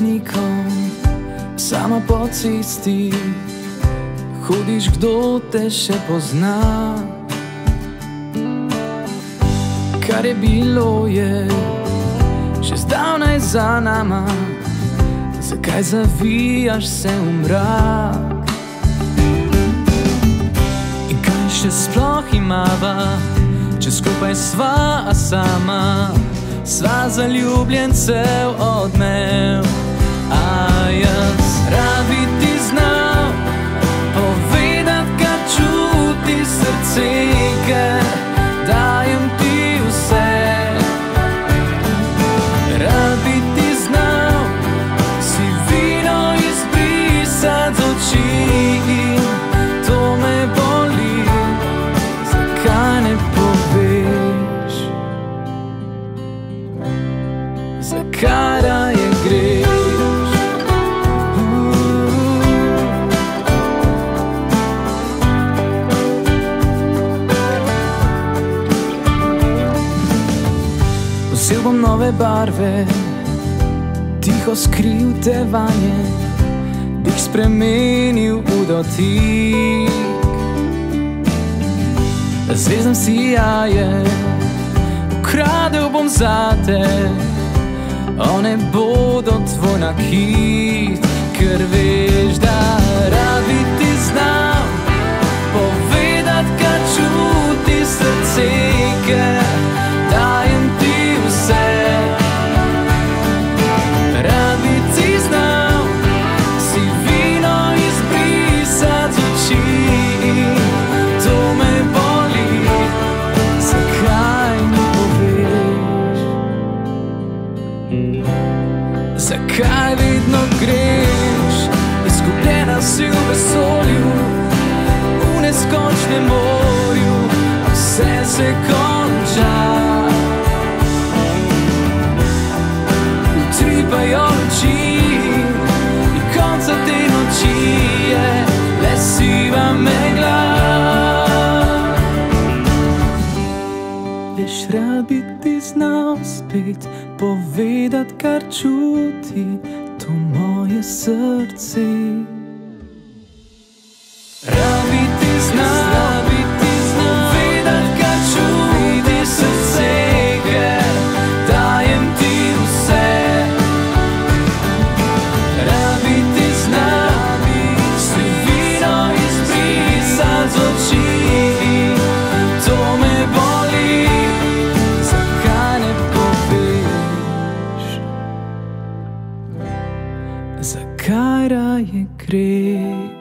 krožnikom, sama po cesti hodiš, kdo te še pozna. Kar je bilo je že zdavnaj za nama, zakaj zavijaš se v mrak? In kaj še sploh imava, če skupaj sva, a sama sva zaljubljencev odmev. A jaz rad bi ti znal povedat, kar čuti srce, ker dajem ti vse. Rad bi ti znal si vino izbrisat z oči, in to me boli, zakaj ne poveš, zakaj raje greš. Vzel bom nove barve, tiho skril te vanje, bi jih spremenil v dotik. Zvezdam sijaje ukradel bom zate, one bodo tvoj nakit, ker veš, da rad bi ti znal povedat, kar čuti srce, ker dajem ti vse. Rad bi ti znal si vino izbrisat z oči, to me boli, zakaj mi poveš, zakaj vedno greš, izgubljena si v vesolju, v neskončnem morju, vse se konča. Utripajo oči in konca te noči je le siva megla. Veš, rad bi ti znal spet povedat, kar čuti to moje srce. Rad bi ti znal povedat, kar čuti srce, ker dajem ti vse. Rad bi ti znal si vino izbrisat z oči, to me boli, zakaj ne poveš, zakaj raje greš.